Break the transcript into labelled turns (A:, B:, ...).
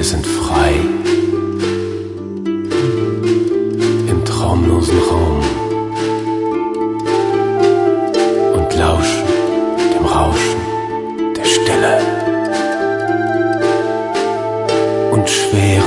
A: wir sind frei im traumlosen Raum und lauschen dem Rauschen der Stille und schwere